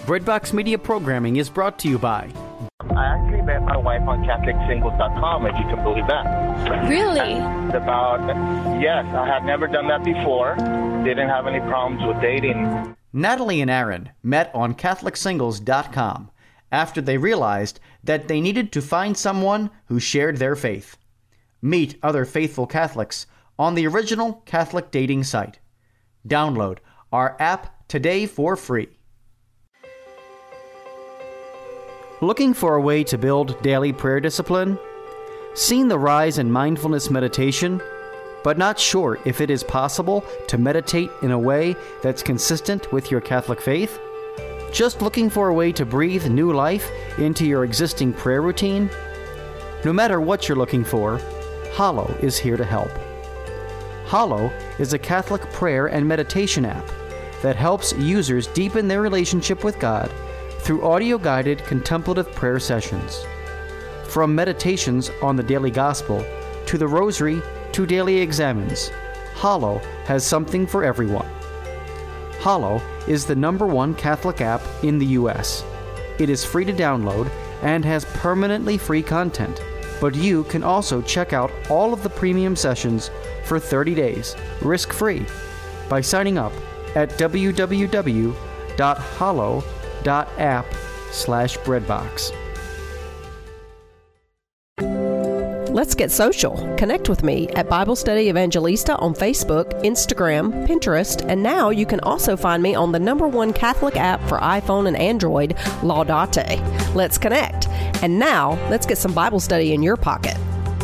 Breadbox Media programming is brought to you by... I actually met my wife on CatholicSingles.com, if you can believe that. Really? Yes, I had never done that before. Didn't have any problems with dating. Natalie and Aaron met on CatholicSingles.com after they realized that they needed to find someone who shared their faith. Meet other faithful Catholics on the original Catholic dating site. Download our app today for free. Looking for a way to build daily prayer discipline? Seen the rise in mindfulness meditation, but not sure if it is possible to meditate in a way that's consistent with your Catholic faith? Just looking for a way to breathe new life into your existing prayer routine? No matter what you're looking for, Hallow is here to help. Hallow is a Catholic prayer and meditation app that helps users deepen their relationship with God through audio-guided contemplative prayer sessions. From meditations on the daily gospel to the rosary to daily examens, Hallow has something for everyone. Hallow is the #1 Catholic app in the U.S. It is free to download and has permanently free content, but you can also check out all of the premium sessions for 30 days, risk-free, by signing up at www.hallow.app/breadbox. Let's get social. Connect with me at Bible Study Evangelista on Facebook, Instagram, Pinterest, and now you can also find me on the #1 Catholic app for iPhone and Android, Laudate. Let's connect. And now, let's get some Bible study in your pocket.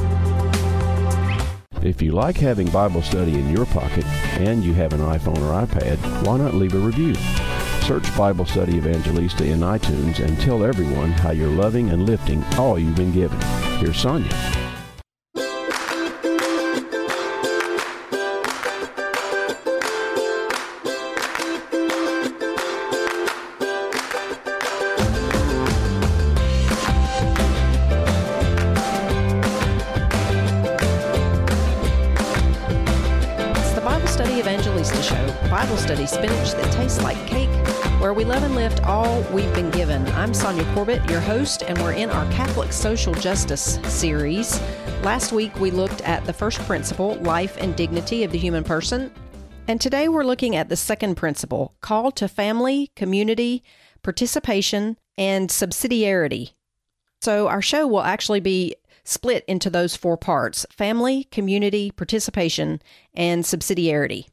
If you like having Bible study in your pocket and you have an iPhone or iPad, why not leave a review? Search Bible Study Evangelista in iTunes and tell everyone how you're loving and lifting all you've been given. Here's Sonia. Bible study spinach that tastes like cake, where we love and lift all we've been given. I'm Sonia Corbett, your host, and we're in our Catholic Social Justice series. Last week we looked at the first principle, life and dignity of the human person, and today we're looking at the second principle, call to family, community, participation, and subsidiarity. So our show will actually be split into those 4 parts: family, community, participation, and subsidiarity.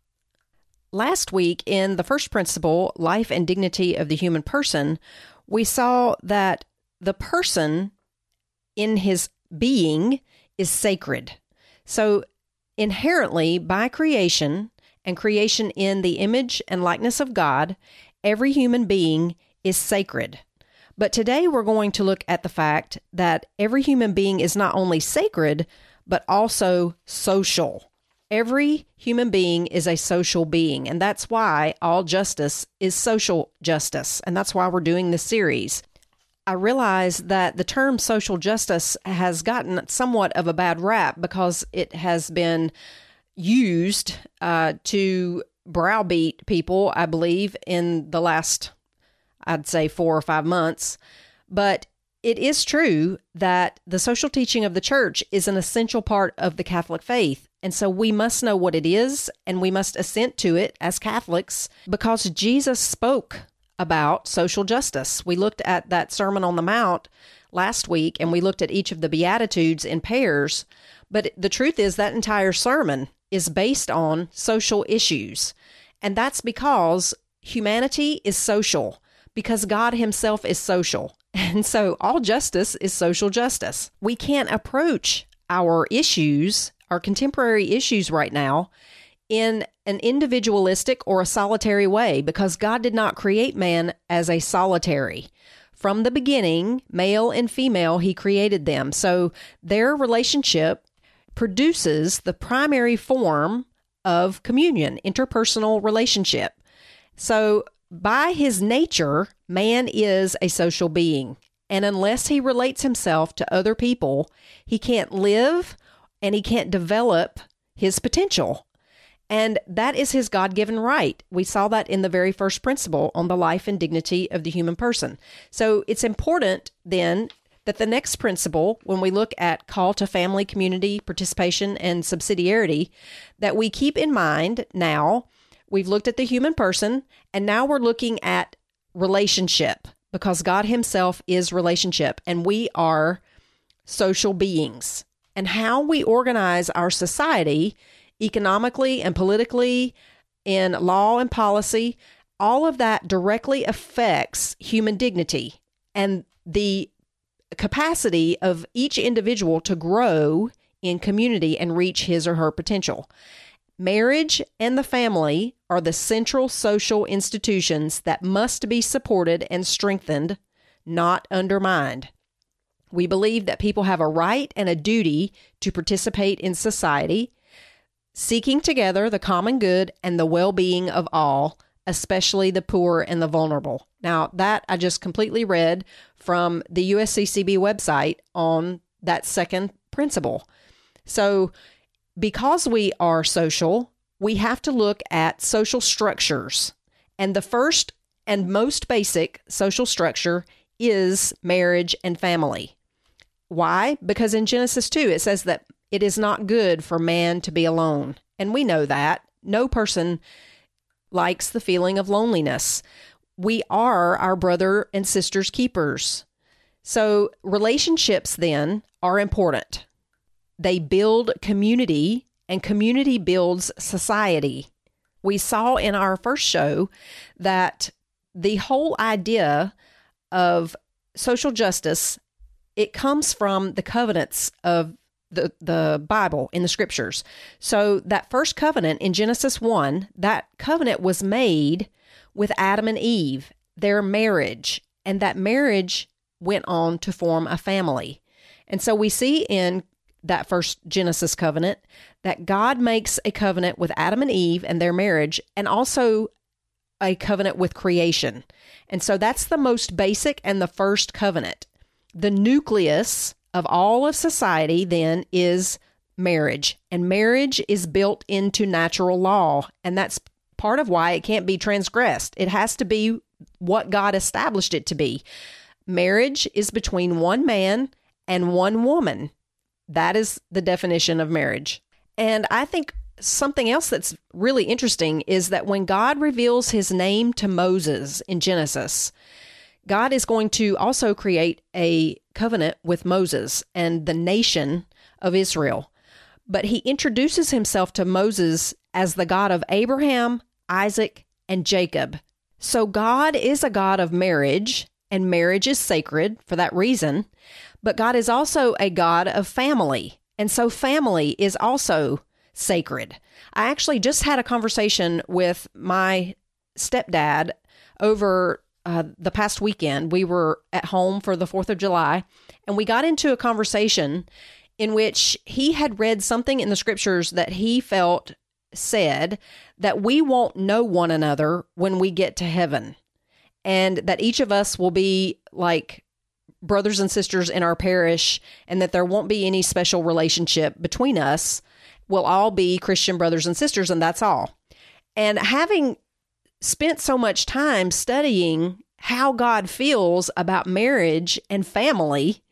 Last week, in the first principle, life and dignity of the human person, we saw that the person in his being is sacred. So inherently, by creation, and creation in the image and likeness of God, every human being is sacred. But today we're going to look at the fact that every human being is not only sacred, but also social. Every human being is a social being, and that's why all justice is social justice, and that's why we're doing this series. I realize that the term social justice has gotten somewhat of a bad rap because it has been used to browbeat people, I believe, in the last, I'd say, 4 or 5 months. But it is true that the social teaching of the Church is an essential part of the Catholic faith. And so we must know what it is, and we must assent to it as Catholics because Jesus spoke about social justice. We looked at that Sermon on the Mount last week, and we looked at each of the Beatitudes in pairs. But the truth is that entire sermon is based on social issues. And that's because humanity is social, because God himself is social. And so all justice is social justice. We can't approach our issues, our contemporary issues right now, in an individualistic or a solitary way, because God did not create man as a solitary. From the beginning, male and female, he created them. So their relationship produces the primary form of communion, interpersonal relationship. So by his nature, man is a social being. And unless he relates himself to other people, he can't live and he can't develop his potential. And that is his God-given right. We saw that in the very first principle on the life and dignity of the human person. So it's important then that the next principle, when we look at call to family, community, participation, and subsidiarity, that we keep in mind now, we've looked at the human person, and now we're looking at relationship, because God himself is relationship, and we are social beings. And how we organize our society economically and politically, in law and policy, all of that directly affects human dignity and the capacity of each individual to grow in community and reach his or her potential. Marriage and the family are the central social institutions that must be supported and strengthened, not undermined. We believe that people have a right and a duty to participate in society, seeking together the common good and the well-being of all, especially the poor and the vulnerable. Now, that I just completely read from the USCCB website on that second principle. So, because we are social, we have to look at social structures. And the first and most basic social structure is marriage and family. Why? Because in Genesis 2, it says that it is not good for man to be alone. And we know that. No person likes the feeling of loneliness. We are our brother and sister's keepers. So relationships then are important. They build community, and community builds society. We saw in our first show that the whole idea of social justice, it comes from the covenants of the Bible in the scriptures. So that first covenant in Genesis 1, that covenant was made with Adam and Eve, their marriage, and that marriage went on to form a family. And so we see in that first Genesis covenant that God makes a covenant with Adam and Eve and their marriage, and also a covenant with creation. And so that's the most basic and the first covenant. The nucleus of all of society then is marriage, and marriage is built into natural law, and that's part of why it can't be transgressed. It has to be what God established it to be. Marriage is between one man and one woman. That is the definition of marriage. And I think something else that's really interesting is that when God reveals his name to Moses in Genesis, God is going to also create a covenant with Moses and the nation of Israel. But he introduces himself to Moses as the God of Abraham, Isaac, and Jacob. So God is a God of marriage, and marriage is sacred for that reason. But God is also a God of family, and so family is also sacred. I actually just had a conversation with my stepdad over the past weekend. We were at home for the 4th of July, and we got into a conversation in which he had read something in the scriptures that he felt said that we won't know one another when we get to heaven, and that each of us will be like brothers and sisters in our parish, and that there won't be any special relationship between us. We'll all be Christian brothers and sisters, and that's all. And having spent so much time studying how God feels about marriage and family,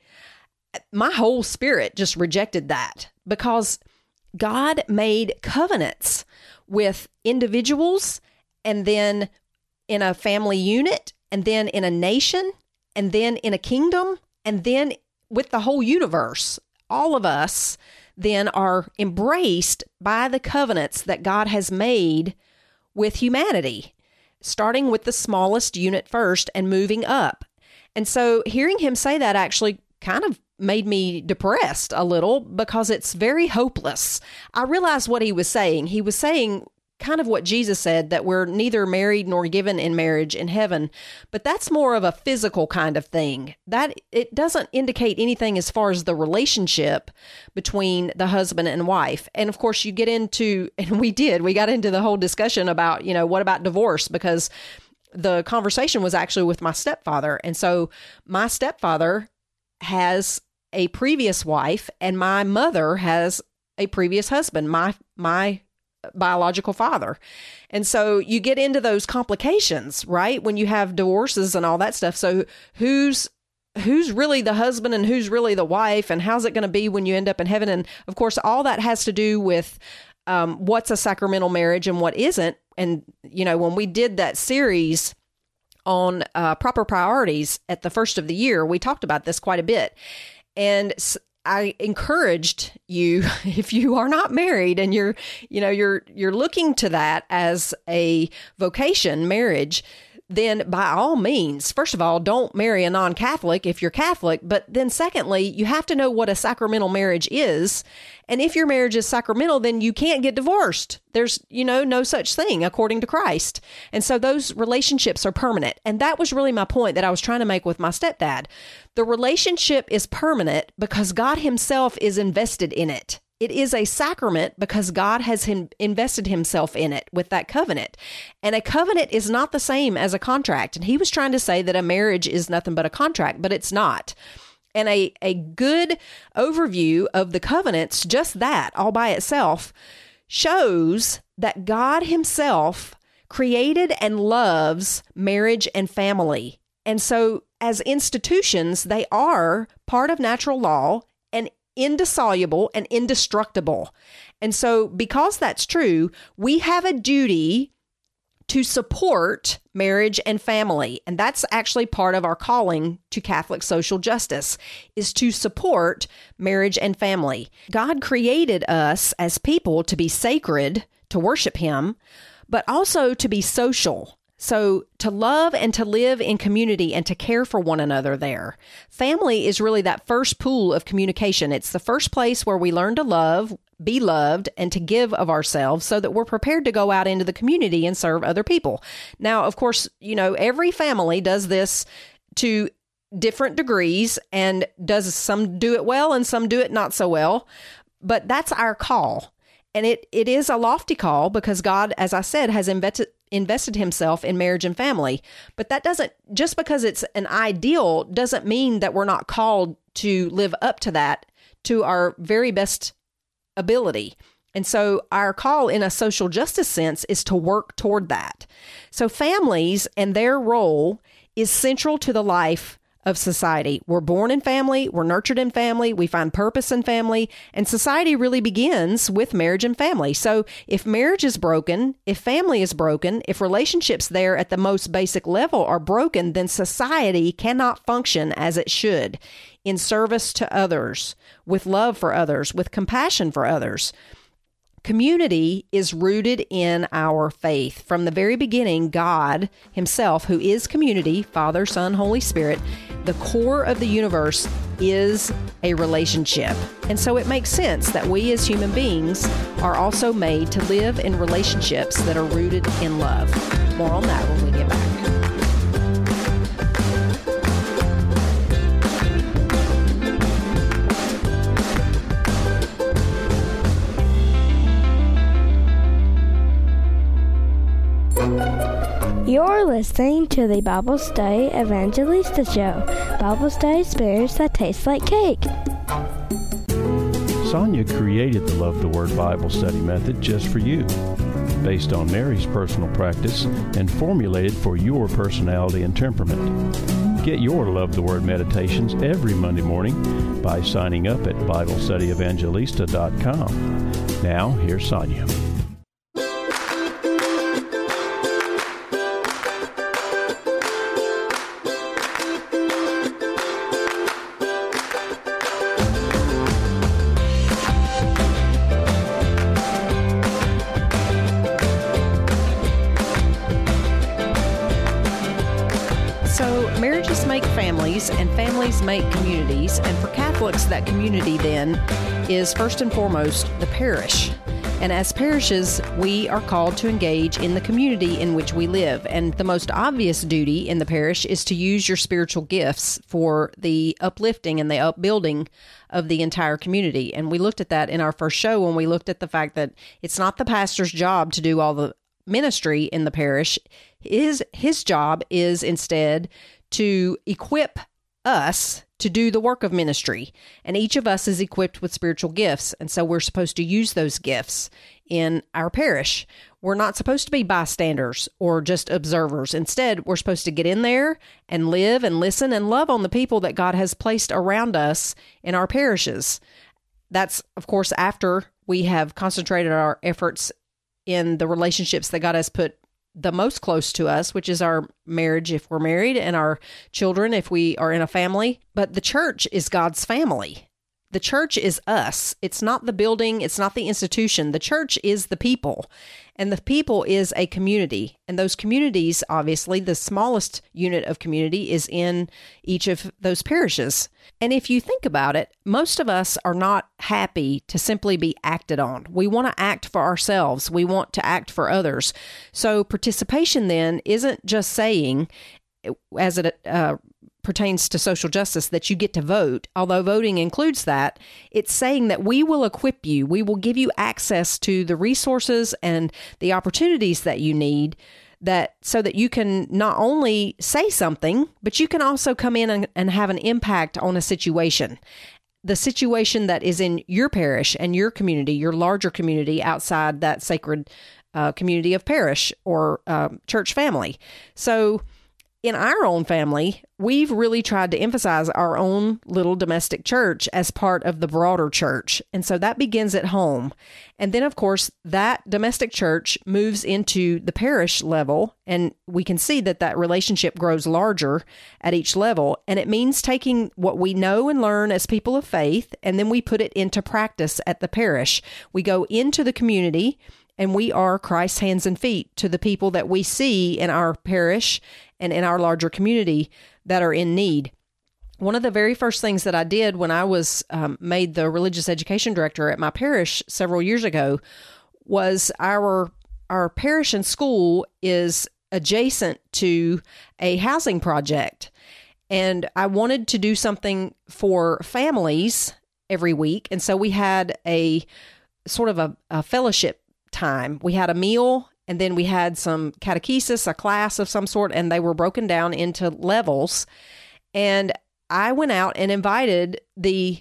my whole spirit just rejected that, because God made covenants with individuals, and then in a family unit, and then in a nation, and then in a kingdom, and then with the whole universe. All of us then are embraced by the covenants that God has made with humanity, starting with the smallest unit first and moving up. And so hearing him say that actually kind of made me depressed a little, because it's very hopeless. I realized what he was saying. He was saying kind of what Jesus said, that we're neither married nor given in marriage in heaven, but that's more of a physical kind of thing. That it doesn't indicate anything as far as the relationship between the husband and wife. And of course you get into, and we got into the whole discussion about, what about divorce? Because the conversation was actually with my stepfather. And so my stepfather has a previous wife, and my mother has a previous husband. My biological father. And so you get into those complications, right? When you have divorces and all that stuff. So who's really the husband and who's really the wife, and how's it going to be when you end up in heaven? And of course, all that has to do with what's a sacramental marriage and what isn't. And, when we did that series on proper priorities at the first of the year, we talked about this quite a bit. And I encouraged you, if you are not married and you're looking to that as a vocation, marriage, then by all means, first of all, don't marry a non-Catholic if you're Catholic. But then secondly, you have to know what a sacramental marriage is. And if your marriage is sacramental, then you can't get divorced. There's, no such thing according to Christ. And so those relationships are permanent. And that was really my point that I was trying to make with my stepdad. The relationship is permanent because God himself is invested in it. It is a sacrament because God has invested himself in it with that covenant. And a covenant is not the same as a contract. And he was trying to say that a marriage is nothing but a contract, but it's not. And a good overview of the covenants, just that all by itself, shows that God himself created and loves marriage and family. And so as institutions, they are part of natural law and indissoluble and indestructible. And so because that's true, we have a duty to support marriage and family. And that's actually part of our calling to Catholic social justice, is to support marriage and family. God created us as people to be sacred, to worship him, but also to be social. So to love and to live in community and to care for one another there. Family is really that first pool of communication. It's the first place where we learn to love, be loved, and to give of ourselves so that we're prepared to go out into the community and serve other people. Now, of course, every family does this to different degrees, and some do it well and some do it not so well. But that's our call. And it is a lofty call because God, as I said, has invested himself in marriage and family. But that doesn't, just because it's an ideal, doesn't mean that we're not called to live up to that to our very best ability. And so our call in a social justice sense is to work toward that. So families and their role is central to the life of society. We're born in family, we're nurtured in family, we find purpose in family, and society really begins with marriage and family. So if marriage is broken, if family is broken, if relationships there at the most basic level are broken, then society cannot function as it should, in service to others, with love for others, with compassion for others. Community is rooted in our faith. From the very beginning, God himself, who is community, Father, Son, Holy Spirit, the core of the universe is a relationship. And so it makes sense that we as human beings are also made to live in relationships that are rooted in love. More on that when we get back. You're listening to the Bible Study Evangelista Show. Bible study spinach that tastes like cake. Sonia created the Love the Word Bible study method just for you, based on Mary's personal practice and formulated for your personality and temperament. Get your Love the Word meditations every Monday morning by signing up at BibleStudyEvangelista.com. Now, here's Sonia. And families make communities. And for Catholics, that community then is first and foremost the parish. And as parishes, we are called to engage in the community in which we live. And the most obvious duty in the parish is to use your spiritual gifts for the uplifting and the upbuilding of the entire community. And we looked at that in our first show when we looked at the fact that it's not the pastor's job to do all the ministry in the parish. His job is instead to equip us to do the work of ministry. And each of us is equipped with spiritual gifts. And so we're supposed to use those gifts in our parish. We're not supposed to be bystanders or just observers. Instead, we're supposed to get in there and live and listen and love on the people that God has placed around us in our parishes. That's, of course, after we have concentrated our efforts in the relationships that God has put the most close to us, which is our marriage if we're married, and our children if we are in a family. But the church is God's family. The church is us. It's not the building. It's not the institution. The church is the people, and the people is a community. And those communities, obviously, the smallest unit of community is in each of those parishes. And if you think about it, most of us are not happy to simply be acted on. We want to act for ourselves. We want to act for others. So participation then isn't just saying, as it pertains to social justice, that you get to vote, although voting includes that. It's saying that we will equip you, we will give you access to the resources and the opportunities that you need, that so that you can not only say something, but you can also come in and have an impact on a situation. The situation that is in your parish and your community, your larger community outside that sacred community of parish or church family. So in our own family, we've really tried to emphasize our own little domestic church as part of the broader church. And so that begins at home. And then, of course, that domestic church moves into the parish level, and we can see that that relationship grows larger at each level. And it means taking what we know and learn as people of faith, and then we put it into practice at the parish. We go into the community, and we are Christ's hands and feet to the people that we see in our parish and in our larger community that are in need. One of the very first things that I did when I was made the religious education director at my parish several years ago was our parish and school is adjacent to a housing project. And I wanted to do something for families every week. And so we had a sort of a fellowship time. We had a meal, and then we had some catechesis, a class of some sort, and they were broken down into levels. And I went out and invited the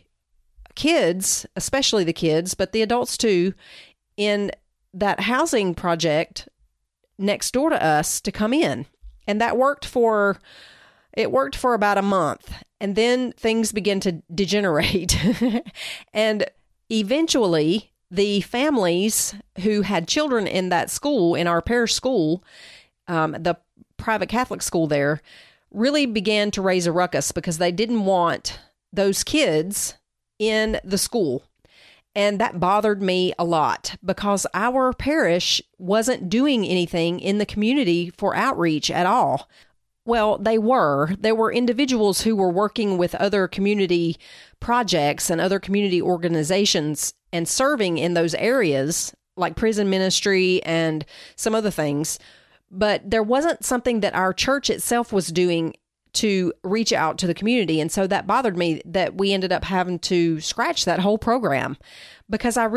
kids, especially the kids, but the adults too, in that housing project next door to us to come in. And that worked for about a month. And then things began to degenerate. And eventually, the families who had children in that school, in our parish school, the private Catholic school there, really began to raise a ruckus because they didn't want those kids in the school. And that bothered me a lot because our parish wasn't doing anything in the community for outreach at all. Well, they were. There were individuals who were working with other community projects and other community organizations and serving in those areas, like prison ministry and some other things. But there wasn't something that our church itself was doing to reach out to the community. And so that bothered me that we ended up having to scratch that whole program because I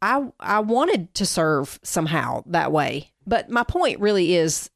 wanted to serve somehow that way. But my point really is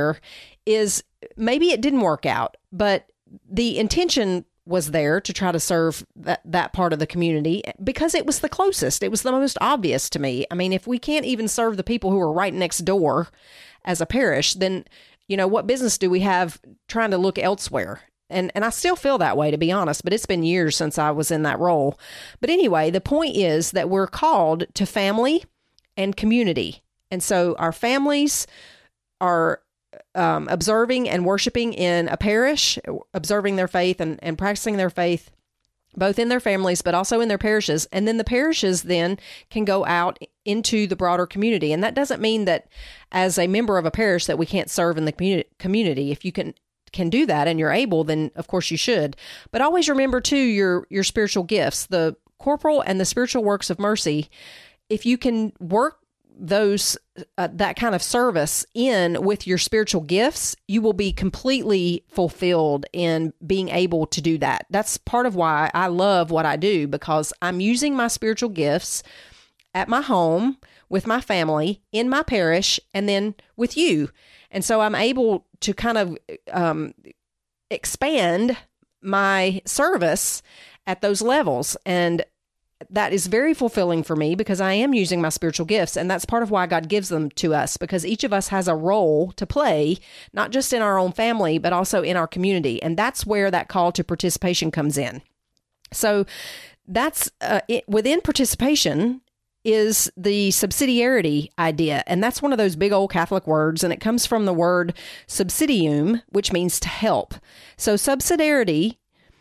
maybe it didn't work out, but the intention was there to try to serve that part of the community because it was the closest. It was the most obvious to me. I mean, if we can't even serve the people who are right next door as a parish, then, what business do we have trying to look elsewhere? And I still feel that way, to be honest, but it's been years since I was in that role. But anyway, the point is that we're called to family and community. And so our families are observing and worshiping in a parish, observing their faith and practicing their faith, both in their families, but also in their parishes. And then the parishes then can go out into the broader community. And that doesn't mean that as a member of a parish that we can't serve in the community. If you can do that and you're able, then of course you should. But always remember too, your spiritual gifts, the corporal and the spiritual works of mercy. If you can work those that kind of service in with your spiritual gifts, you will be completely fulfilled in being able to do that. That's part of why I love what I do, because I'm using my spiritual gifts at my home, with my family, in my parish, and then with you. And so I'm able to kind of expand my service at those levels. And that is very fulfilling for me because I am using my spiritual gifts. And that's part of why God gives them to us, because each of us has a role to play, not just in our own family, but also in our community. And that's where that call to participation comes in. So that's within participation is the subsidiarity idea. And that's one of those big old Catholic words. And it comes from the word subsidium, which means to help. So subsidiarity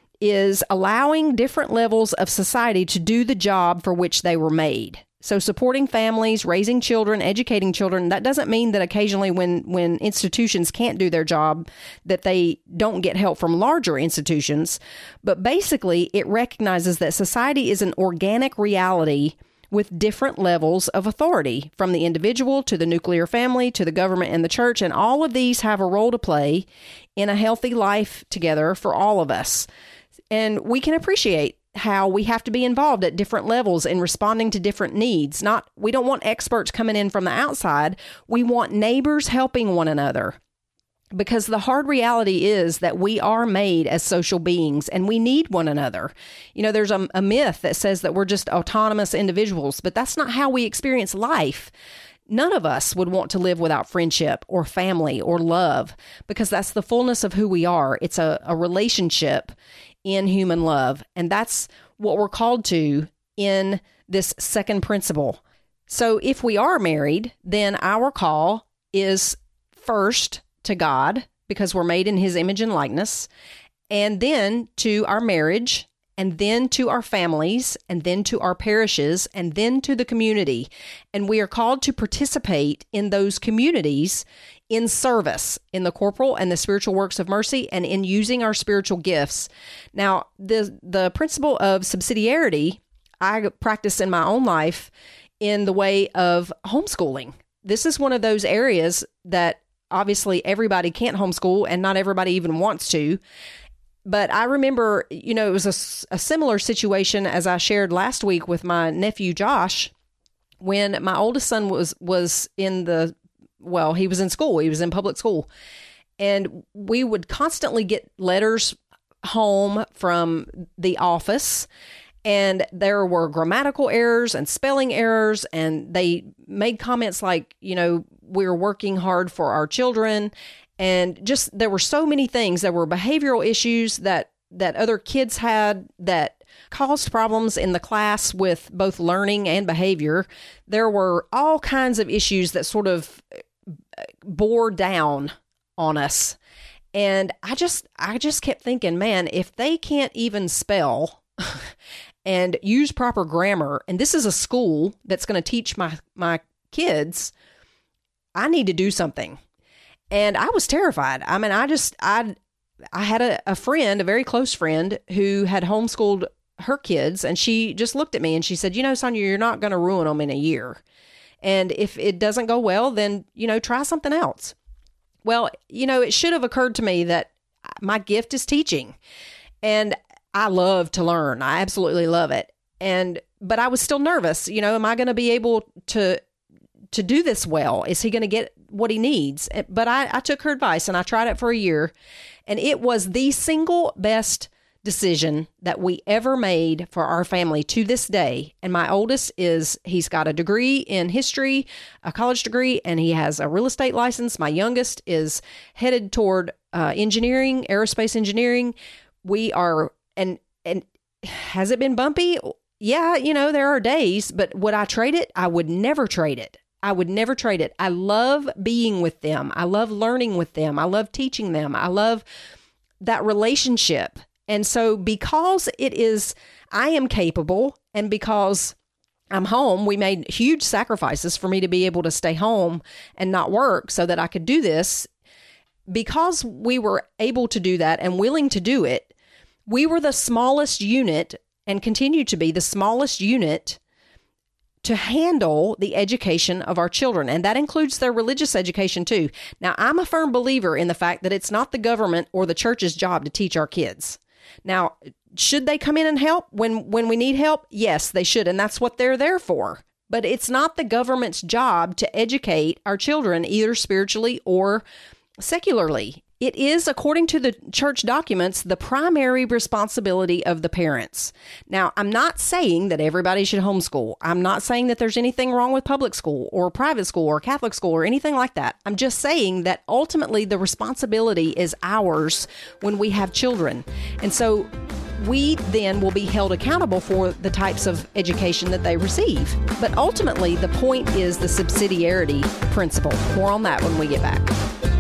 is allowing different levels of society to do the job for which they were made. So supporting families, raising children, educating children, that doesn't mean that occasionally when institutions can't do their job, that they don't get help from larger institutions. But basically, it recognizes that society is an organic reality with different levels of authority, from the individual to the nuclear family to the government and the church. And all of these have a role to play in a healthy life together for all of us. And we can appreciate how we have to be involved at different levels in responding to different needs. We don't want experts coming in from the outside. We want neighbors helping one another. Because the hard reality is that we are made as social beings and we need one another. You know, there's a myth that says that we're just autonomous individuals, but that's not how we experience life. None of us would want to live without friendship or family or love, because that's the fullness of who we are. It's a relationship in human love. And that's what we're called to in this second principle. So if we are married, then our call is first to God, because we're made in his image and likeness, and then to our marriage, and then to our families, and then to our parishes, and then to the community. And we are called to participate in those communities in service, in the corporal and the spiritual works of mercy, and in using our spiritual gifts. Now, the principle of subsidiarity, I practice in my own life in the way of homeschooling. This is one of those areas that obviously everybody can't homeschool, and not everybody even wants to. But I remember, you know, it was a similar situation as I shared last week with my nephew, Josh, when my oldest son was in he was in school. He was in public school. And we would constantly get letters home from the office, and there were grammatical errors and spelling errors. And they made comments like, you know, we're working hard for our children. And just, there were so many things. There were behavioral issues that other kids had that caused problems in the class with both learning and behavior. There were all kinds of issues that sort of bore down on us. And I just kept thinking, man, if they can't even spell and use proper grammar, and this is a school that's going to teach my kids, I need to do something. And I was terrified. I mean, I had a friend, a very close friend, who had homeschooled her kids, and she just looked at me and she said, you know, Sonia, you're not going to ruin them in a year. And if it doesn't go well, then, you know, try something else. Well, you know, it should have occurred to me that my gift is teaching, and I love to learn. I absolutely love it. But I was still nervous. You know, am I going to be able to do this well? Is he going to get what he needs? But I took her advice and I tried it for a year, and it was the single best decision that we ever made for our family to this day. And my oldest he's got a degree in history, a college degree, and he has a real estate license. My youngest is headed toward engineering, aerospace engineering. We are, and has it been bumpy? Yeah, you know, there are days, but would I trade it? I would never trade it. I would never trade it. I love being with them. I love learning with them. I love teaching them. I love that relationship. And so because I am capable, and because I'm home, we made huge sacrifices for me to be able to stay home and not work so that I could do this. Because we were able to do that and willing to do it, we were the smallest unit, and continue to be the smallest unit, to handle the education of our children. And that includes their religious education too. Now, I'm a firm believer in the fact that it's not the government or the church's job to teach our kids. Now, should they come in and help when we need help? Yes, they should. And that's what they're there for. But it's not the government's job to educate our children, either spiritually or secularly. It is, according to the church documents, the primary responsibility of the parents. Now, I'm not saying that everybody should homeschool. I'm not saying that there's anything wrong with public school or private school or Catholic school or anything like that. I'm just saying that ultimately the responsibility is ours when we have children. And so we then will be held accountable for the types of education that they receive. But ultimately, the point is the subsidiarity principle. More on that when we get back.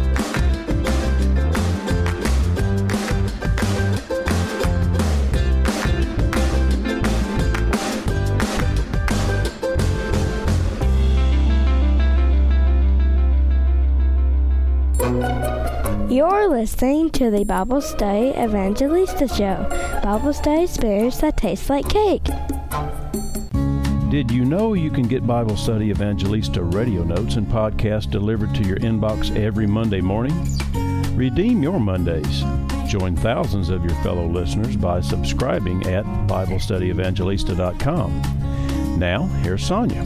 You're listening to the Bible Study Evangelista Show. Bible study experience that tastes like cake. Did you know you can get Bible Study Evangelista radio notes and podcasts delivered to your inbox every Monday morning? Redeem your Mondays. Join thousands of your fellow listeners by subscribing at BibleStudyEvangelista.com. Now, here's Sonia.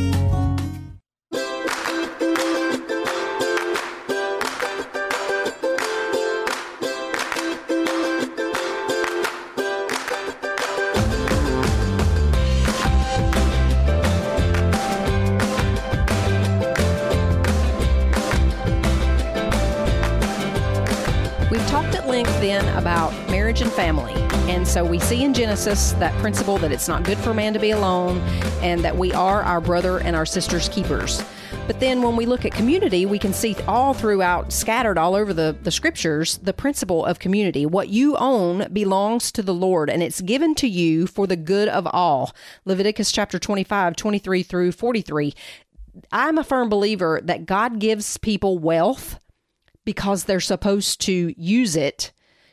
About marriage and family. And so we see in Genesis that principle that it's not good for man to be alone and that we are our brother and our sister's keepers. But then when we look at community, we can see all throughout, scattered all over the scriptures, the principle of community. What you own belongs to the Lord, and it's given to you for the good of all. Leviticus chapter 25, 23 through 43. I'm a firm believer that God gives people wealth because they're supposed to use it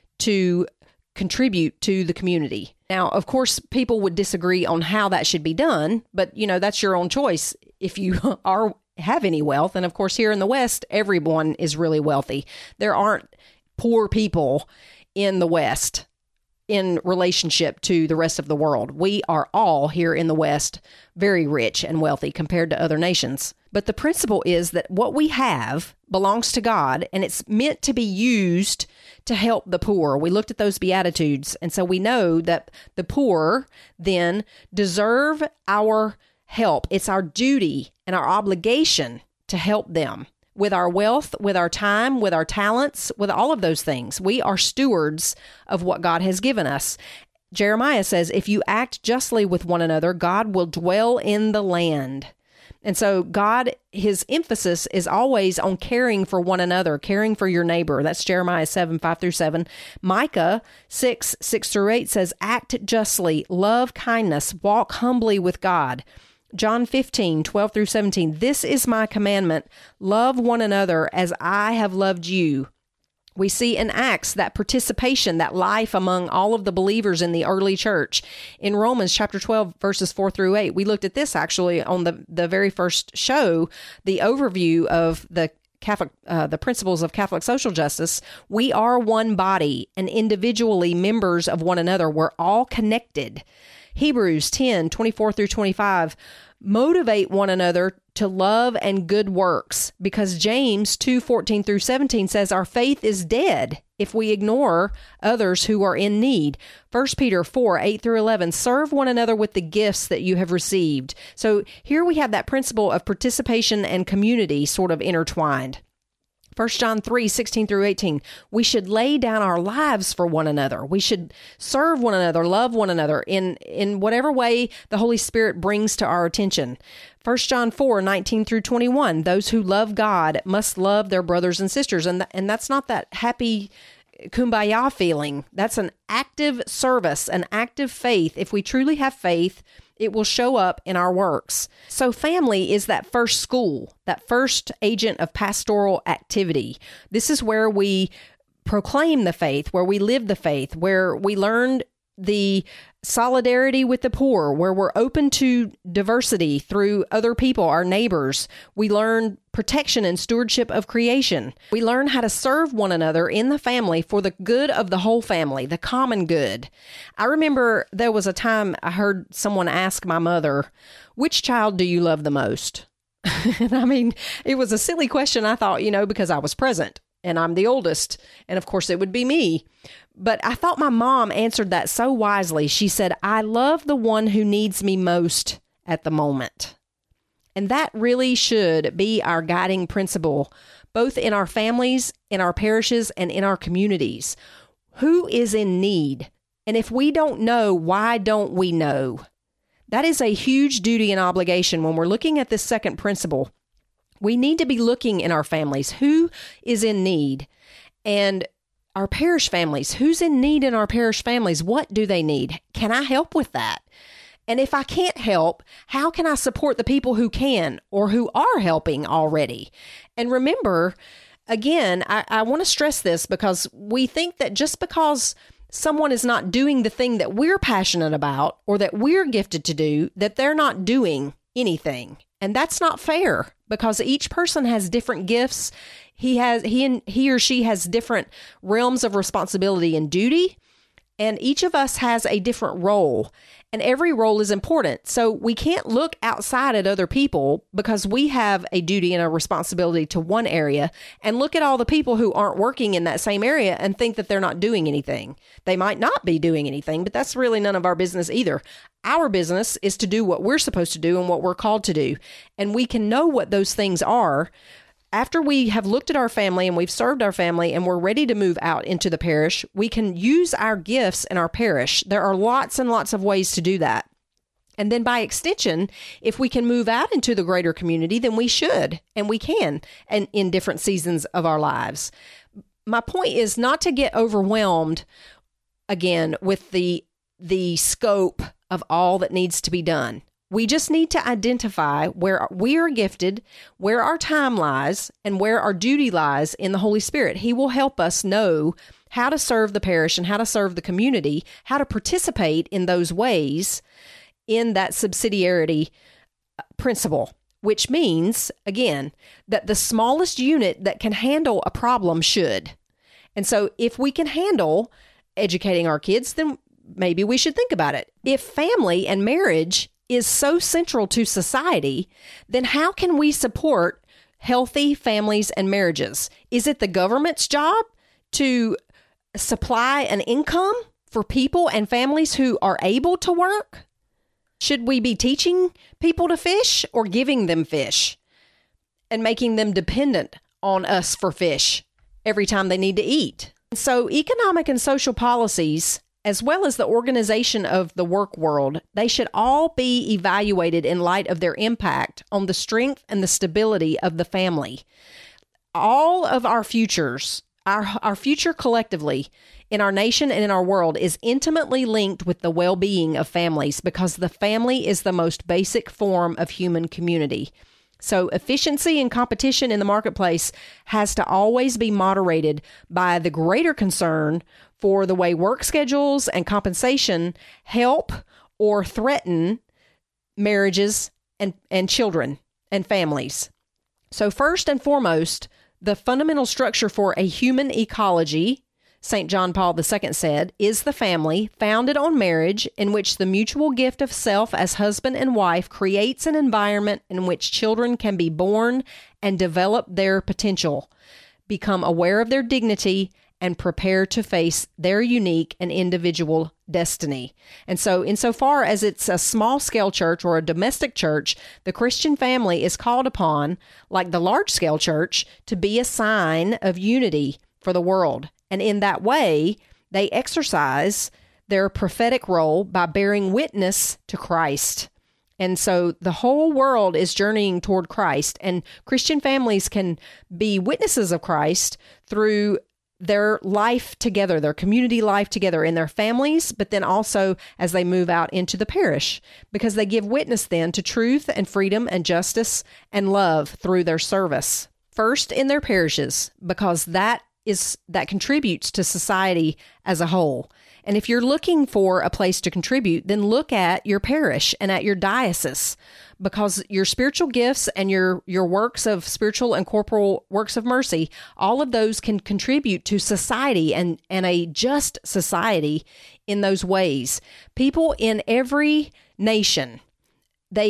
to contribute to the community. Now, of course, people would disagree on how that should be done, but that's your own choice if you have any wealth. And of course, here in the West, everyone is really wealthy. There aren't poor people in the West in relationship to the rest of the world. We are all here in the West very rich and wealthy compared to other nations. But the principle is that what we have belongs to God, and it's meant to be used to help the poor. We looked at those Beatitudes, and so we know that the poor then deserve our help. It's our duty and our obligation to help them with our wealth, with our time, with our talents, with all of those things. We are stewards of what God has given us. Jeremiah says, if you act justly with one another, God will dwell in the land. And so God, his emphasis is always on caring for one another, caring for your neighbor. That's Jeremiah 7, 5 through 7. Micah 6, 6 through 8 says, act justly, love kindness, walk humbly with God. John 15, 12 through 17, this is my commandment, love one another as I have loved you. We see in Acts that participation, that life among all of the believers in the early church. In Romans chapter 12, verses 4 through 8, we looked at this actually on the very first show, the overview of the Catholic, the principles of Catholic social justice. We are one body and individually members of one another. We're all connected. Hebrews 10, 24 through 25, motivate one another to love and good works, because James 2, 14 through 17 says our faith is dead if we ignore others who are in need. 1 Peter 4, 8 through 11, serve one another with the gifts that you have received. So here we have that principle of participation and community sort of intertwined. 1 John 3, 16 through 18, we should lay down our lives for one another. We should serve one another, love one another in whatever way the Holy Spirit brings to our attention. 1 John 4, 19 through 21, those who love God must love their brothers and sisters. And that's not that happy kumbaya feeling. That's an active service, an active faith. If we truly have faith, it will show up in our works. So family is that first school, that first agent of pastoral activity. This is where we proclaim the faith, where we live the faith, where we learn the solidarity with the poor, where we're open to diversity through other people, our neighbors. We learn protection and stewardship of creation. We learn how to serve one another in the family for the good of the whole family, the common good. I remember there was a time I heard someone ask my mother, which child do you love the most? And I mean, it was a silly question, I thought, because I was present. and I'm the oldest. And of course, it would be me. But I thought my mom answered that so wisely. She said, I love the one who needs me most at the moment. And that really should be our guiding principle, both in our families, in our parishes, and in our communities. Who is in need? And if we don't know, why don't we know? That is a huge duty and obligation when we're looking at this second principle. We need to be looking in our families. Who is in need? And our parish families. Who's in need in our parish families? What do they need? Can I help with that? And if I can't help, how can I support the people who can or who are helping already? And remember, again, I want to stress this because we think that just because someone is not doing the thing that we're passionate about or that we're gifted to do, that they're not doing anything. And that's not fair because each person has different gifts. He or she has different realms of responsibility and duty. And each of us has a different role, and every role is important. So we can't look outside at other people because we have a duty and a responsibility to one area and look at all the people who aren't working in that same area and think that they're not doing anything. They might not be doing anything, but that's really none of our business either. Our business is to do what we're supposed to do and what we're called to do. And we can know what those things are after we have looked at our family and we've served our family and we're ready to move out into the parish. We can use our gifts in our parish. There are lots and lots of ways to do that. And then by extension, if we can move out into the greater community, then we should, and we can, and in different seasons of our lives. My point is not to get overwhelmed, again, with the scope of all that needs to be done. We just need to identify where we are gifted, where our time lies, and where our duty lies in the Holy Spirit. He will help us know how to serve the parish and how to serve the community, how to participate in those ways in that subsidiarity principle, which means, again, that the smallest unit that can handle a problem should. And so if we can handle educating our kids, then maybe we should think about it. If family and marriage is so central to society, then how can we support healthy families and marriages? Is it the government's job to supply an income for people and families who are able to work? Should we be teaching people to fish or giving them fish and making them dependent on us for fish every time they need to eat? So economic and social policies, as well as the organization of the work world, they should all be evaluated in light of their impact on the strength and the stability of the family. All of our futures, our future collectively in our nation and in our world is intimately linked with the well-being of families because the family is the most basic form of human community. So efficiency and competition in the marketplace has to always be moderated by the greater concern for the way work schedules and compensation help or threaten marriages and children and families. So first and foremost, the fundamental structure for a human ecology, St. John Paul II said, is the family founded on marriage in which the mutual gift of self as husband and wife creates an environment in which children can be born and develop their potential, become aware of their dignity, and prepare to face their unique and individual destiny. And so insofar as it's a small-scale church or a domestic church, the Christian family is called upon, like the large-scale church, to be a sign of unity for the world. And in that way, they exercise their prophetic role by bearing witness to Christ. And so the whole world is journeying toward Christ, and Christian families can be witnesses of Christ through their life together, their community life together in their families, but then also as they move out into the parish, because they give witness then to truth and freedom and justice and love through their service. First in their parishes, because that contributes to society as a whole. And if you're looking for a place to contribute, then look at your parish and at your diocese, because your spiritual gifts and your works of spiritual and corporal works of mercy, all of those can contribute to society and a just society in those ways. People in every nation, they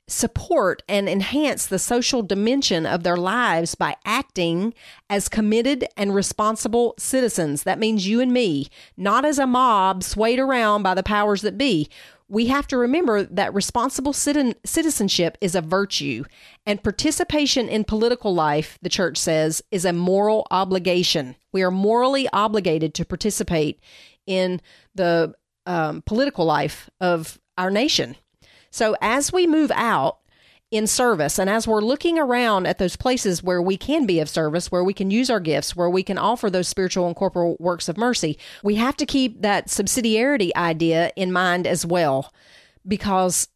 support and enhance the social dimension of their lives by acting as committed and responsible citizens. That means you and me, not as a mob swayed around by the powers that be. We have to remember that responsible citizenship is a virtue, and participation in political life, the church says, is a moral obligation. We are morally obligated to participate in the political life of our nation. So as we move out in service, and as we're looking around at those places where we can be of service, where we can use our gifts, where we can offer those spiritual and corporal works of mercy, we have to keep that subsidiarity idea in mind as well, because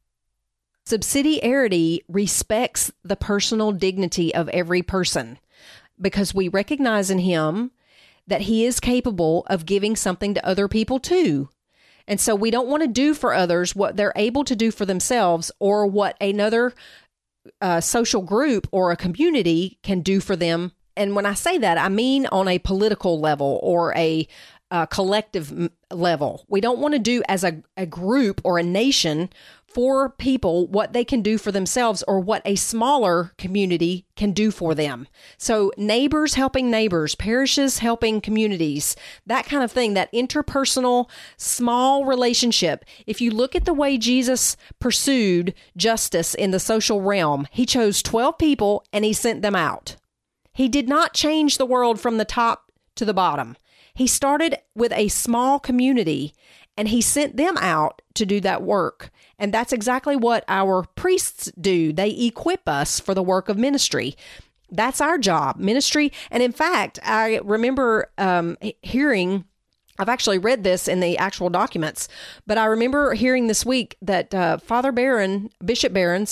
subsidiarity respects the personal dignity of every person, because we recognize in him that he is capable of giving something to other people too. And so we don't want to do for others what they're able to do for themselves, or what another social group or a community can do for them. And when I say that, I mean on a political level or a collective level. We don't want to do as a group or a nation for people what they can do for themselves, or what a smaller community can do for them. So neighbors helping neighbors, parishes helping communities, that kind of thing, that interpersonal small relationship. If you look at the way Jesus pursued justice in the social realm, he chose 12 people and he sent them out. He did not change the world from the top to the bottom. He started with a small community and he sent them out to do that work. And that's exactly what our priests do. They equip us for the work of ministry. That's our job, ministry. And in fact, I remember hearing, I've actually read this in the actual documents, but I remember hearing this week that Bishop Barron,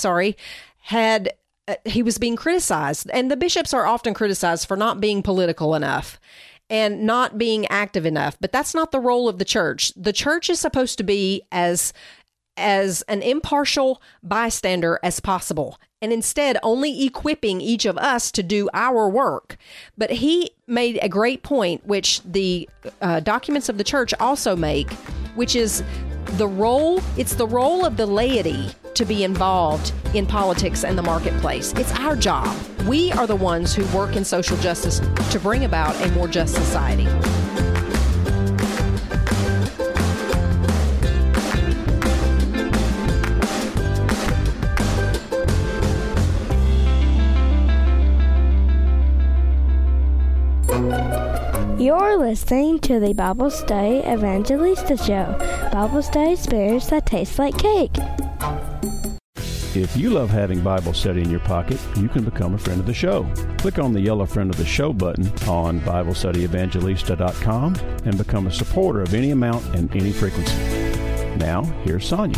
he was being criticized. And the bishops are often criticized for not being political enough and not being active enough. But that's not the role of the church. The church is supposed to be as an impartial bystander as possible, and instead only equipping each of us to do our work. But he made a great point, which the documents of the church also make, which is it's the role of the laity to be involved in politics and the marketplace. It's our job. We are the ones who work in social justice to bring about a more just society. You're listening to the Bible Study Evangelista Show. Bible study spinach that tastes like cake. If you love having Bible study in your pocket, you can become a friend of the show. Click on the yellow Friend of the Show button on BibleStudyEvangelista.com and become a supporter of any amount and any frequency. Now, here's Sonia.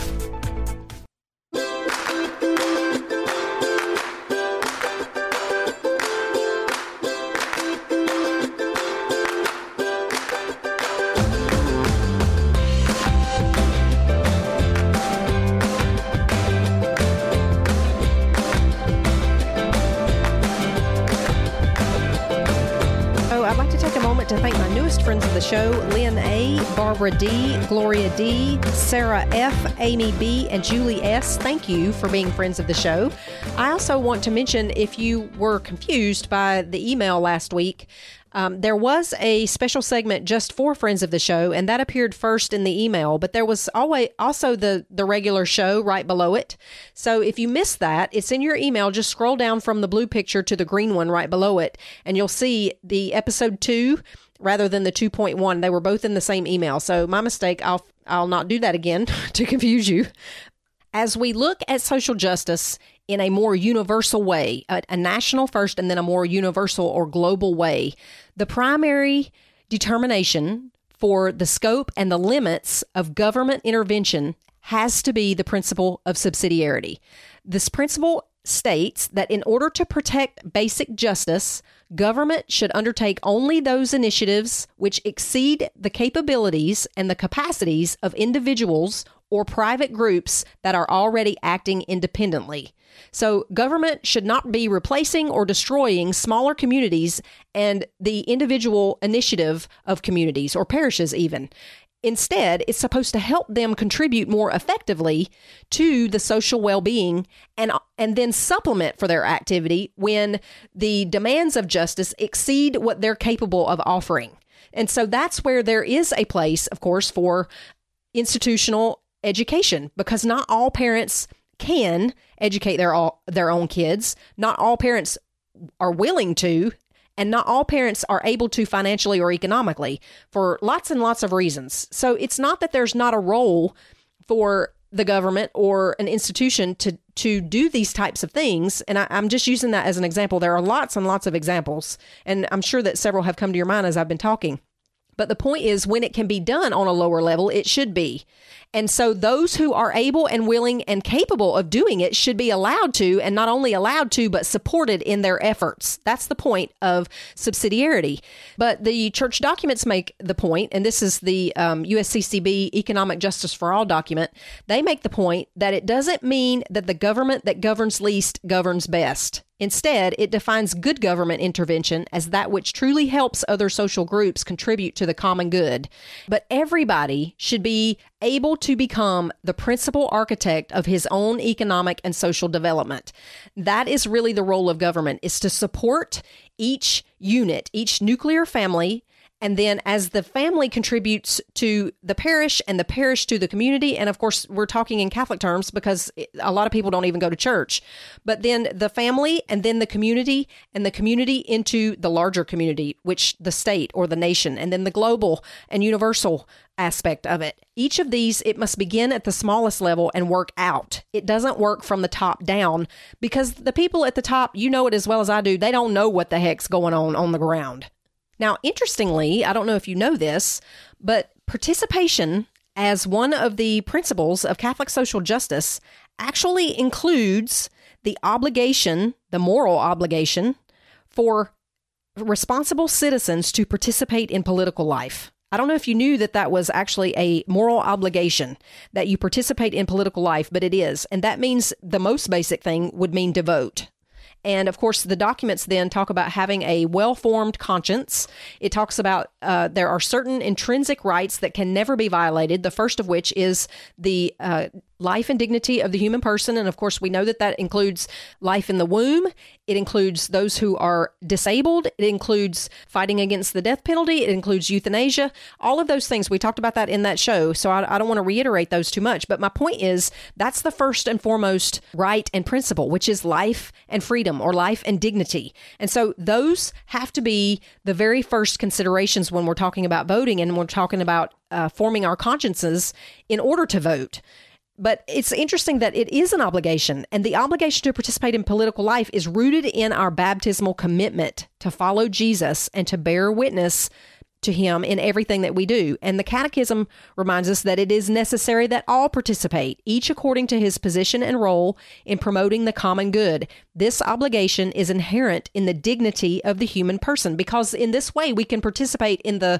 To thank my newest friends of the show, Lynn A., Barbara D., Gloria D., Sarah F., Amy B., and Julie S. Thank you for being friends of the show. I also want to mention, if you were confused by the email last week, there was a special segment just for friends of the show, and that appeared first in the email, but there was also the regular show right below it. So if you missed that, it's in your email. Just scroll down from the blue picture to the green one right below it, and you'll see the episode 2 rather than the 2.1. They were both in the same email. So my mistake, I'll not do that again to confuse you. As we look at social justice in a more universal way, a national first and then a more universal or global way, the primary determination for the scope and the limits of government intervention has to be the principle of subsidiarity. This principle states that in order to protect basic justice, government should undertake only those initiatives which exceed the capabilities and the capacities of individuals or private groups that are already acting independently. So government should not be replacing or destroying smaller communities and the individual initiative of communities or parishes even. Instead, it's supposed to help them contribute more effectively to the social well-being and then supplement for their activity when the demands of justice exceed what they're capable of offering. And so that's where there is a place, of course, for institutional education, because not all parents can educate their own kids. Not all parents are willing to, and not all parents are able to financially or economically for lots and lots of reasons. So it's not that there's not a role for the government or an institution to do these types of things. And I'm just using that as an example. There are lots and lots of examples, and I'm sure that several have come to your mind as I've been talking. But the point is, when it can be done on a lower level, it should be. And so those who are able and willing and capable of doing it should be allowed to, and not only allowed to, but supported in their efforts. That's the point of subsidiarity. But the church documents make the point, and this is the USCCB Economic Justice for All document. They make the point that it doesn't mean that the government that governs least governs best. Instead, it defines good government intervention as that which truly helps other social groups contribute to the common good. But everybody should be able to become the principal architect of his own economic and social development. That is really the role of government, is to support each unit, each nuclear family. And then as the family contributes to the parish and the parish to the community, and of course, we're talking in Catholic terms because a lot of people don't even go to church, but then the family and then the community and the community into the larger community, which the state or the nation, and then the global and universal aspect of it. Each of these, it must begin at the smallest level and work out. It doesn't work from the top down, because the people at the top, you know it as well as I do, they don't know what the heck's going on the ground. Now, interestingly, I don't know if you know this, but participation as one of the principles of Catholic social justice actually includes the obligation, the moral obligation, for responsible citizens to participate in political life. I don't know if you knew that that was actually a moral obligation, that you participate in political life, but it is. And that means the most basic thing would mean to vote. And of course, the documents then talk about having a well-formed conscience. It talks about there are certain intrinsic rights that can never be violated, the first of which is the life and dignity of the human person. And of course, we know that that includes life in the womb. It includes those who are disabled. It includes fighting against the death penalty. It includes euthanasia. All of those things, we talked about that in that show, so I don't want to reiterate those too much. But my point is, that's the first and foremost right and principle, which is life and freedom, or life and dignity. And so those have to be the very first considerations when we're talking about voting and we're talking about forming our consciences in order to vote. But it's interesting that it is an obligation, and the obligation to participate in political life is rooted in our baptismal commitment to follow Jesus and to bear witness to him in everything that we do. And the Catechism reminds us that it is necessary that all participate, each according to his position and role in promoting the common good. This obligation is inherent in the dignity of the human person, because in this way we can participate in the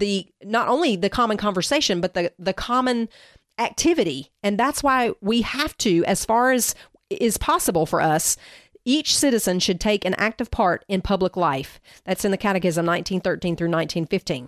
not only the common conversation, but the common activity. And that's why we have to, as far as is possible for us, each citizen should take an active part in public life. That's in the Catechism 1913 through 1915.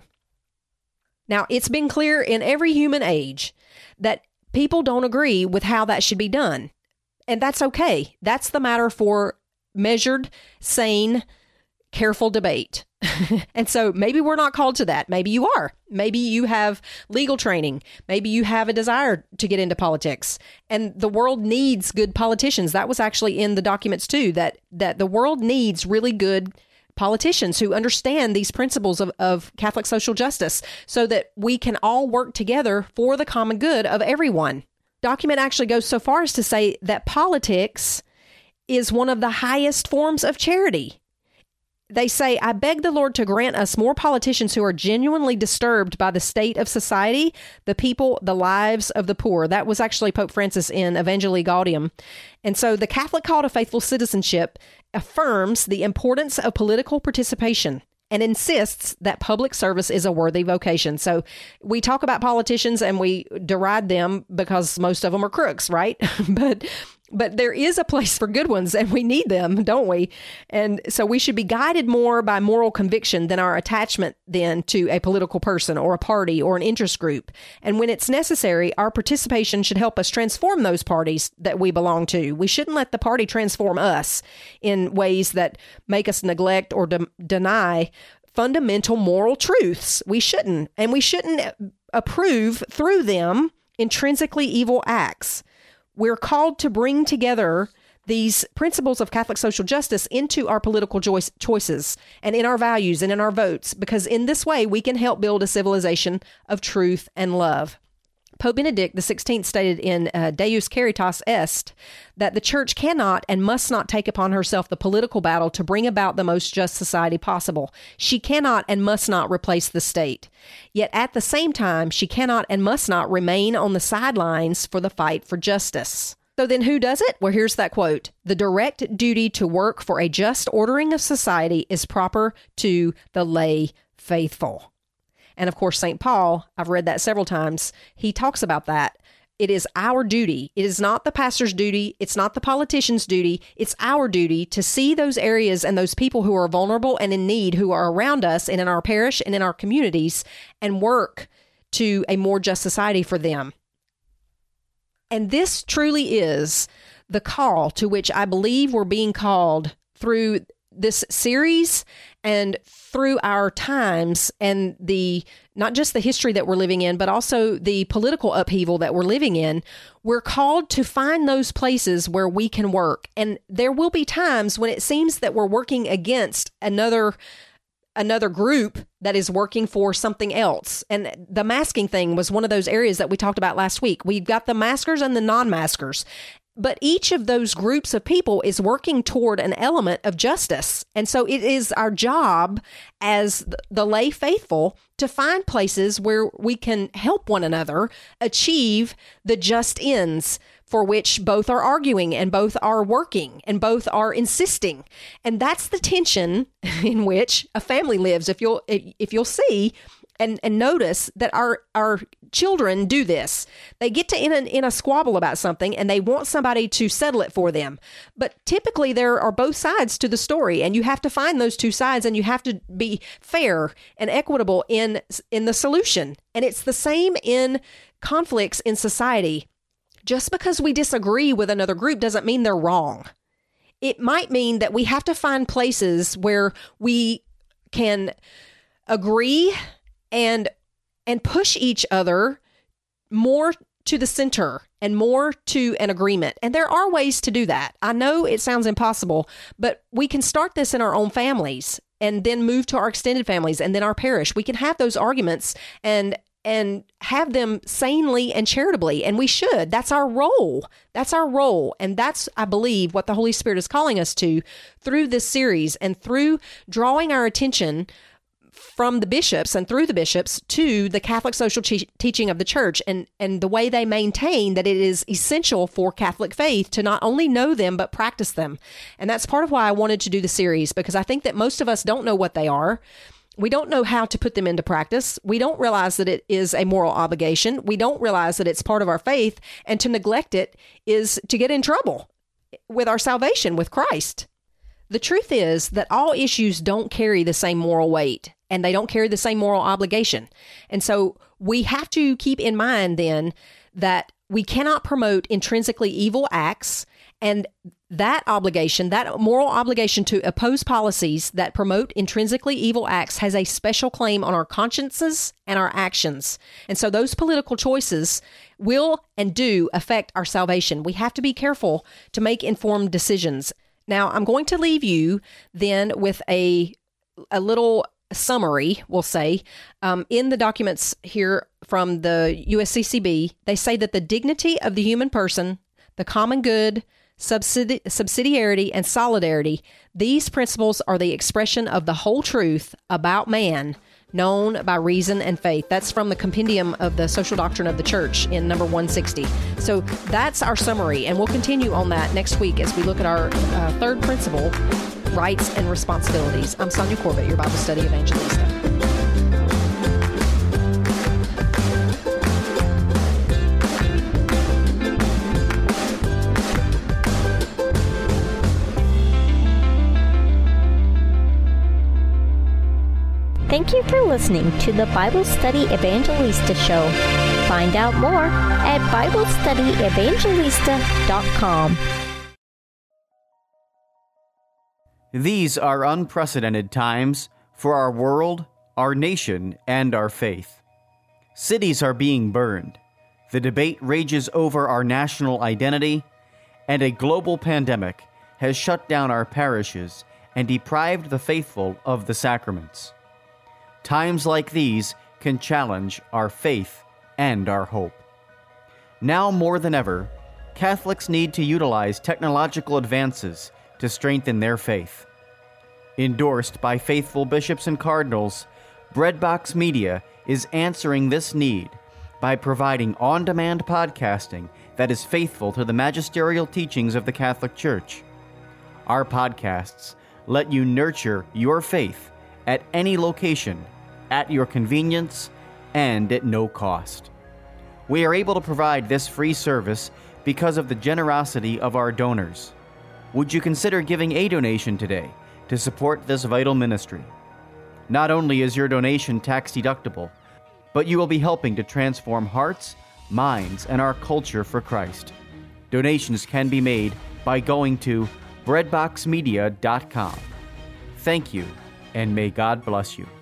Now, it's been clear in every human age that people don't agree with how that should be done. And that's okay. That's the matter for measured, sane, careful debate. And so maybe we're not called to that. Maybe you are. Maybe you have legal training. Maybe you have a desire to get into politics. And the world needs good politicians. That was actually in the documents too, that the world needs really good politicians who understand these principles of Catholic social justice so that we can all work together for the common good of everyone. Document actually goes so far as to say that politics is one of the highest forms of charity. They say, I beg the Lord to grant us more politicians who are genuinely disturbed by the state of society, the people, the lives of the poor. That was actually Pope Francis in Evangelii Gaudium. And so the Catholic call to faithful citizenship affirms the importance of political participation and insists that public service is a worthy vocation. So we talk about politicians and we deride them because most of them are crooks, right? But But there is a place for good ones, and we need them, don't we? And so we should be guided more by moral conviction than our attachment then to a political person or a party or an interest group. And when it's necessary, our participation should help us transform those parties that we belong to. We shouldn't let the party transform us in ways that make us neglect or deny fundamental moral truths. We shouldn't. And we shouldn't approve through them intrinsically evil acts. We're called to bring together these principles of Catholic social justice into our political choices and in our values and in our votes, because in this way we can help build a civilization of truth and love. Pope Benedict XVI stated in Deus Caritas Est that the Church cannot and must not take upon herself the political battle to bring about the most just society possible. She cannot and must not replace the state. Yet at the same time, she cannot and must not remain on the sidelines for the fight for justice. So then who does it? Well, here's that quote. The direct duty to work for a just ordering of society is proper to the lay faithful. And of course, St. Paul, I've read that several times, he talks about that. It is our duty. It is not the pastor's duty. It's not the politician's duty. It's our duty to see those areas and those people who are vulnerable and in need, who are around us and in our parish and in our communities, and work to a more just society for them. And this truly is the call to which I believe we're being called through this series and through our times and not just the history that we're living in, but also the political upheaval that we're living in. We're called to find those places where we can work. And there will be times when it seems that we're working against another group that is working for something else. And the masking thing was one of those areas that we talked about last week. We've got the maskers and the non-maskers. But each of those groups of people is working toward an element of justice. And so it is our job as the lay faithful to find places where we can help one another achieve the just ends for which both are arguing and both are working and both are insisting. And that's the tension in which a family lives. If you'll see and notice that our children do this. They get to in a squabble about something and they want somebody to settle it for them. But typically there are both sides to the story, and you have to find those two sides, and you have to be fair and equitable in the solution. And it's the same in conflicts in society. Just because we disagree with another group doesn't mean they're wrong. It might mean that we have to find places where we can agree and push each other more to the center and more to an agreement. And there are ways to do that. I know it sounds impossible, but we can start this in our own families and then move to our extended families and then our parish. We can have those arguments and have them sanely and charitably. And we should. That's our role. That's our role. And that's, I believe, what the Holy Spirit is calling us to through this series and through drawing our attention from the bishops and through the bishops to the Catholic social teaching of the Church and the way they maintain that it is essential for Catholic faith to not only know them, but practice them. And that's part of why I wanted to do the series, because I think that most of us don't know what they are. We don't know how to put them into practice. We don't realize that it is a moral obligation. We don't realize that it's part of our faith. And to neglect it is to get in trouble with our salvation with Christ. The truth is that all issues don't carry the same moral weight, and they don't carry the same moral obligation. And so we have to keep in mind then that we cannot promote intrinsically evil acts, and that obligation, that moral obligation to oppose policies that promote intrinsically evil acts has a special claim on our consciences and our actions. And so those political choices will and do affect our salvation. We have to be careful to make informed decisions. Now, I'm going to leave you then with a little summary, we'll say. In the documents here from the USCCB, they say that the dignity of the human person, the common good, subsidiarity, and solidarity, these principles are the expression of the whole truth about man, known by reason and faith. That's from the Compendium of the Social Doctrine of the Church in number 160. So that's our summary, and we'll continue on that next week as we look at our third principle, rights and responsibilities. I'm Sonia Corbett, your Bible Study Evangelista. Thank you for listening to the Bible Study Evangelista Show. Find out more at BibleStudyEvangelista.com. These are unprecedented times for our world, our nation, and our faith. Cities are being burned. The debate rages over our national identity, and a global pandemic has shut down our parishes and deprived the faithful of the sacraments. Times like these can challenge our faith and our hope. Now more than ever, Catholics need to utilize technological advances to strengthen their faith. Endorsed by faithful bishops and cardinals, Breadbox Media is answering this need by providing on-demand podcasting that is faithful to the magisterial teachings of the Catholic Church. Our podcasts let you nurture your faith at any location, at your convenience, and at no cost. We are able to provide this free service because of the generosity of our donors. Would you consider giving a donation today to support this vital ministry? Not only is your donation tax-deductible, but you will be helping to transform hearts, minds, and our culture for Christ. Donations can be made by going to breadboxmedia.com. Thank you, and may God bless you.